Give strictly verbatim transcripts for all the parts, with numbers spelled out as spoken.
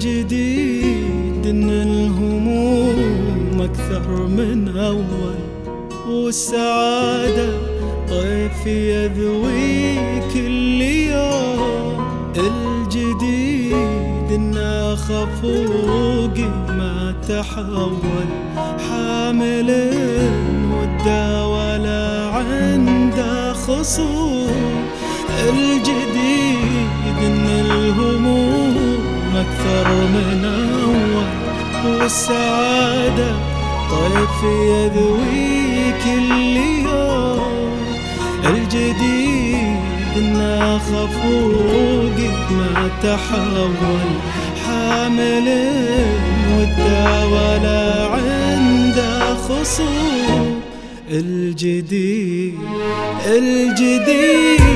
الجديد إن الهموم أكثر من أول، والسعادة طيف يذوي كل يوم. الجديد إن خفوقي ما تحول، حامل وده ولا عنده خصوم. الجديد إن الهموم أكثر من أول، والسعادة طيف يذوي كل يوم. الجديد إن خفوقي ما تحول، حامل وده ولا عنده خصوم. الجديد الجديد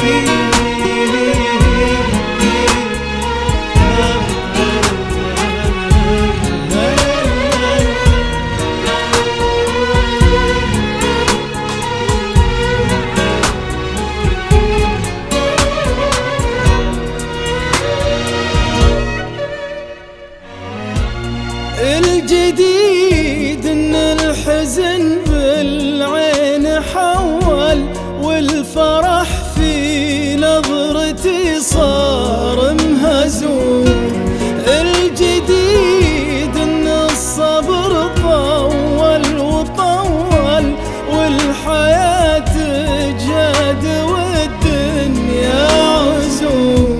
الجديد إن الحزن بالعين حول، والفرح في نظرتي صار مهزوم. الجديد إن الصبر طول وطول، والحياة جاد والدنيا عزوم.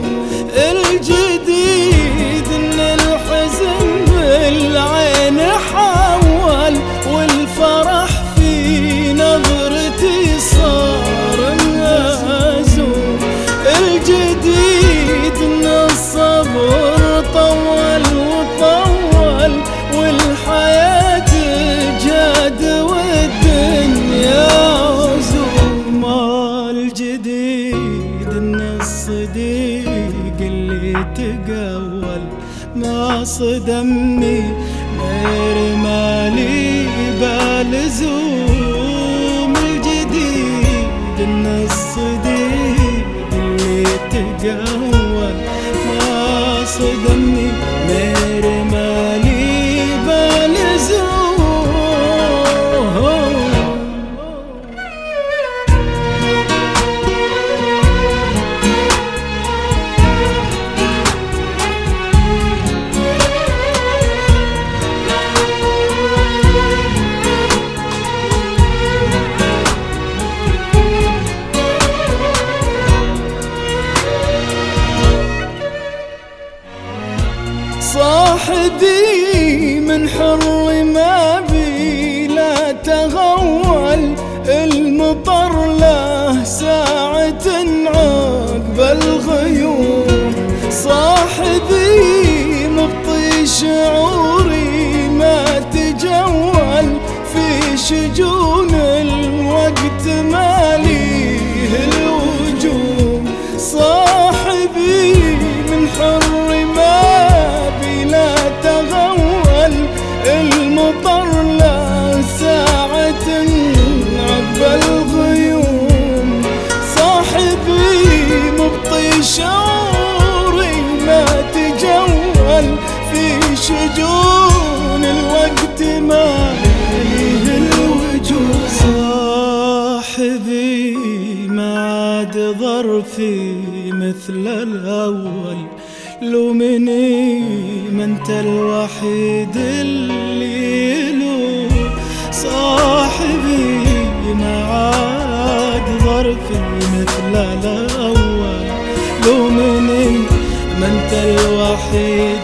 الجديد إن الحزن بالعين حول، والفرح في نظرتي صار مهزوم. الجديد إن الصبر طول وطول، والحياة جاد والدنيا عزوم. الجديد إن الصديق اللي تقول ما صدمني غير مالي بالزوم. الجديد إن الصديق اللي تقول ما صدمني غير مالي بالزوم. صاحبي من حر ما بي لا تغول، المطر له ساعة عقب الغيوم. صاحبي مبطي شعوري ما تجول، في شجون الوقت ماليه الوجوم. صاحبي من حر ما لا تغول، المطر لا ساعة عقب الغيوم. صاحبي مبطي شعوري ما تجول، في شجون الوقت ماليه الوجوه. صاحبي ما عاد ظرفي مثل الأول، لومني ما انت الوحيد اللي له. صاحبي ما عاد ظرفي مثل الأول، لومني ما انت الوحيد